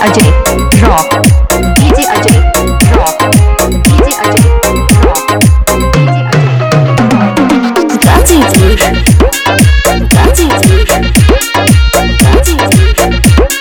Ajay rock DJ Ajay rock DJ Ajay rock DJ Ajay Ghazipur Ghazipur Ghazipur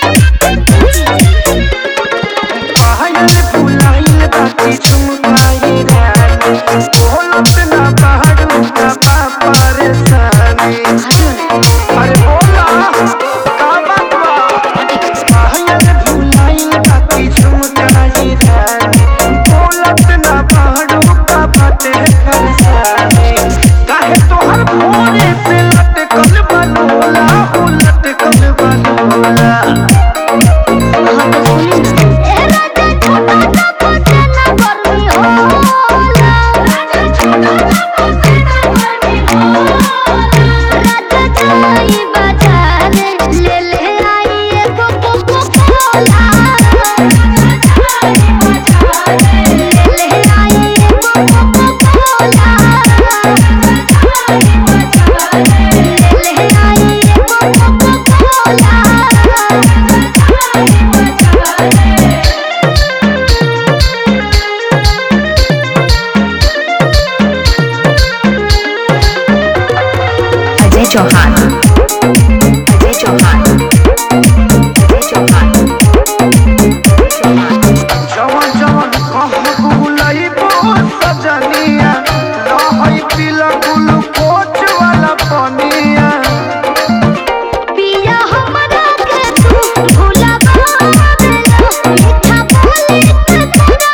पायल फुलाइल बाती झुमकाई रानी बोलत ना पहाड़ू का परेशानी अरे बोला का बात बा पायल फुलाइल बाती झुमकाई रानी बोलत ना पहाड़ू का परेशानी काहे तोहर भोरे पे लटकल बनोला हो लटकल बनोला चौहान अजय चौहान अजय चौहान जवन जवन कहबू लइबो सजनिया रहई पिला ग्लूकोज वाला पनिया पिया हमरा के तू भुलावा देला मीठा बोली के तोरा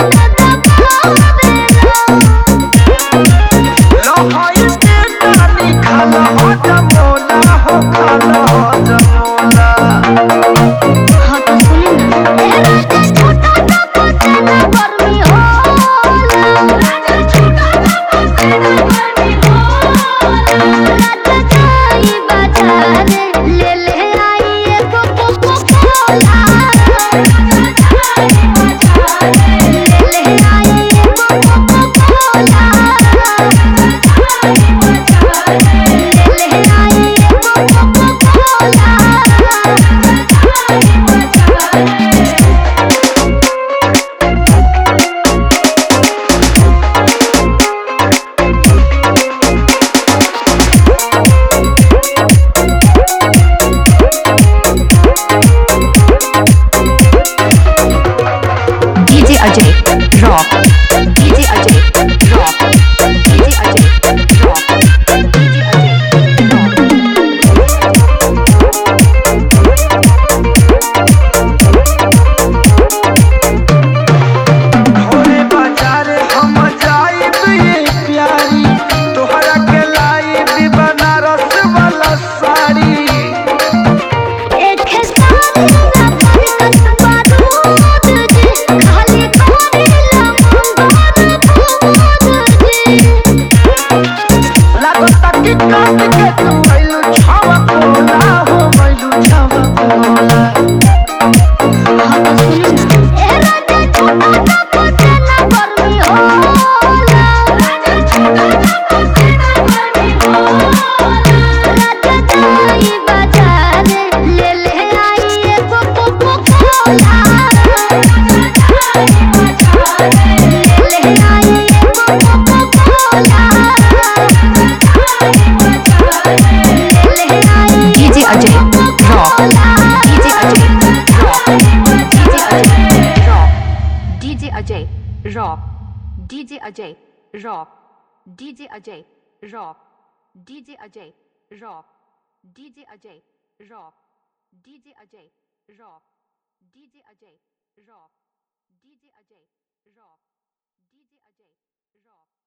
रहई पे पानी खाला हो जमोला हो खाला हो जमोला हाँ तो सुनी ना ए राजा छोटा सा पसेना गर्मी होला राजा छोटा सा पसेना गर्मी होला राजा जाई बाजार ले ले आई एगो कोको कोला राजा जाई बाजार ले ले आई एगो कोको कोला राजा जाई बाजार ले ले आई एगो Coca Cola DJ Ajay rock DJ Ajay rock DJ Ajay rock DJ Ajay घोड़े बाजार हम जाइब ये प्यारी तोहरा के लाइब बनारस वाला साड़ी एक सारी ना बरकत बारूद जी खाली करेला मंगोर फूद जी लागता कि काट के तू मैलू छावा कोला हो मैलू छावा कोला हाँ तो सुनी ना ए राजा छोटा सा पसेना गर्मी होला राजा छोटा सा पसेना गर्मी होला राजा जाई बाजार ले ले आई एगो कोको कोला राजा जाई बाजार ले ले आई एगो कोको कोला राजा जाई बाजार ले ले आई DJ Ajay rock DJ Ajay rock DJ Ajay rock DJ Ajay rock DJ Ajay rock DJ Ajay rock DJ Ajay rock DJ Ajay rock DJ Ajay rock DJ Ajay rock DJ Ajay rock DJ Ajay rock